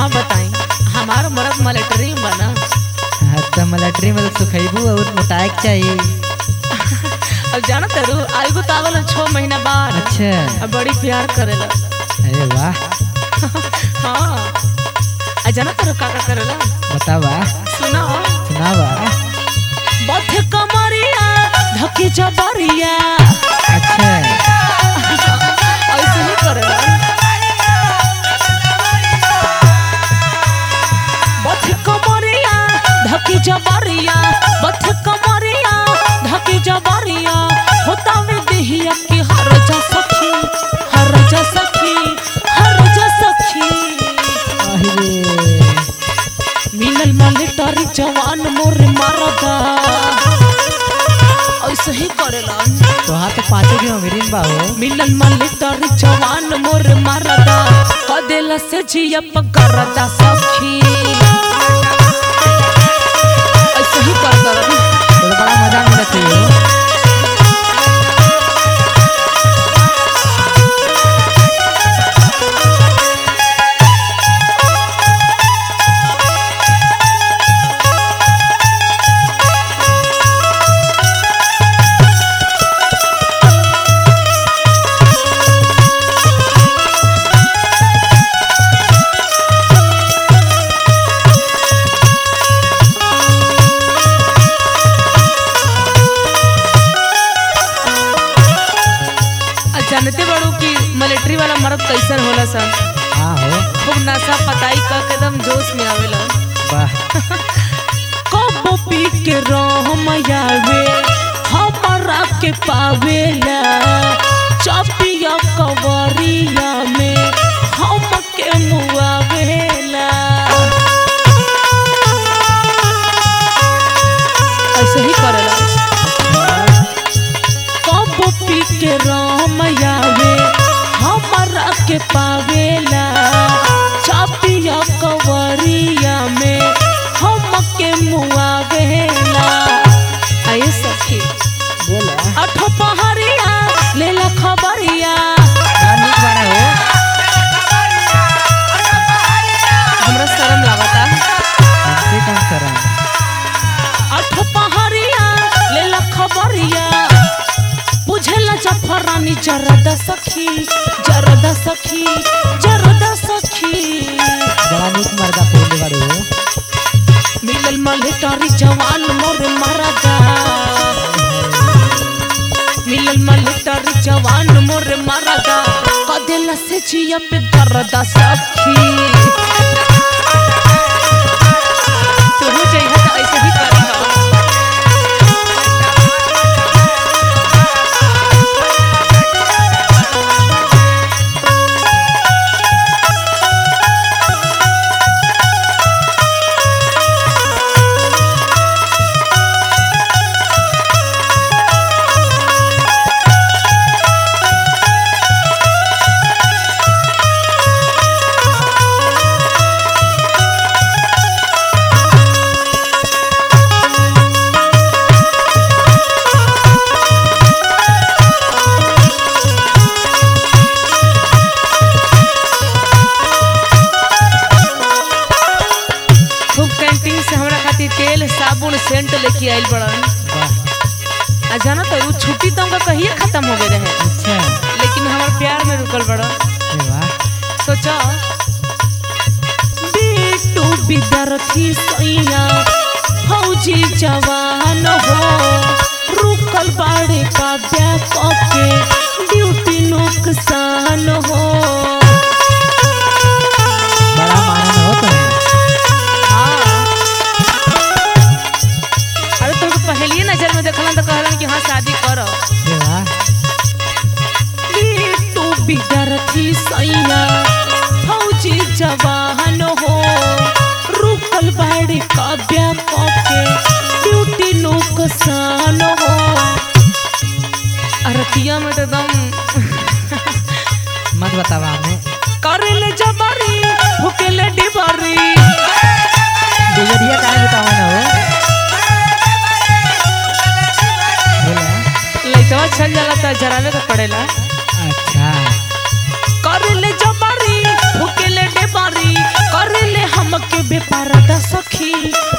का बताई हमार मरद मिलिट्री में बना। हाँ तो मिलिट्री में तो सुखैबू और मोटाए के चाहिए। अब जाना तेरू आईगो तावल 6 महीना बाद। अच्छा। अब बड़ी प्यार करेला। अरे वाह। हाँ जाना तेरू का करेला बतावा। सुना सुनावा। बथ कमरिया धकी जबरिया। अच्छा। ऐसे ही करेला। बथ कमरिया धकी जबरिया। बथ कमरिया धकी जबरिया। होता में देहिया की हर जा सखी हर जा सखी हर जा सखी। मिलल मिलिट्री जवान मोर मारदा। ऐसे ही करेला। तो हाँ तो 5 की उम्र बा हो। मिलल मिलिट्री जवान मोर मारदा। कदेला से जिया पकड़दा सखी। ऐसे ही करदा। तो बड़ा मजा मिलत है। जानते बड़ू कि मिलिट्री वाला मर्द कैसन होला सन। हाँ हो। खूब नशा पताई का एकदम जोश में आवेला। वाह। कबो पी के रहम आवे हमरा के पावेला। चपिया कवरिया में हम के मुआवेला। ऐसे ही करेला। कबो पी के रहम आवे हमरा के पावेला। चपिया कवरिया में हम के मुआवेला। आए सखी बोला। अठो पहरिया लेला खबरिया। नीक बड़ा हो। हमरा शर्म लागता। हमसे कम शर्म। अठो पहरिया लेला खबरिया। बुझेला जफरानी जरदा सखी जरदा सखी जरदा सखी। बड़ा नीक मर्दा पोले बड़े हो। मिलल मिलिट्री जवान मोर मारदा। मिलल मिलिट्री जवान मोर मारदा। कदेला से जिया पे दर्दा सखी। तू हो जाइहा तो ऐसे ही करिहा। तेल साबुन सेंट लेके आइल बड़न। वाह। आ जाना तो उ छुट्टी तो उनका कहिए खत्म हो गए रहे। अच्छा। लेकिन हमार प्यार में रुकल बड़न। अरे वाह। सोचा बेटू विद्यार्थी सैया फौजी जवान हो। रुकल बाड़े का बैक के ड्यूटी नुकसान हो। बड़ा मानन हो तो। पहली नजर में देखलन तो कहलन कि हाँ शादी करो। तू विद्यार्थी सैया फौजी जवान हो। रुकल बाड़ी काव्या के ड्यूटी नुकसान हो। अरतिया में तो दम मत बतावा हमें। करेले जबरी भूकेले डिबरी। डिबरिया काहे बतावा ना हो। लइटवा चल जाला त जरावे का पड़ेला। अच्छा। करेले जबरी भूकेले डिबरी। करेले सखी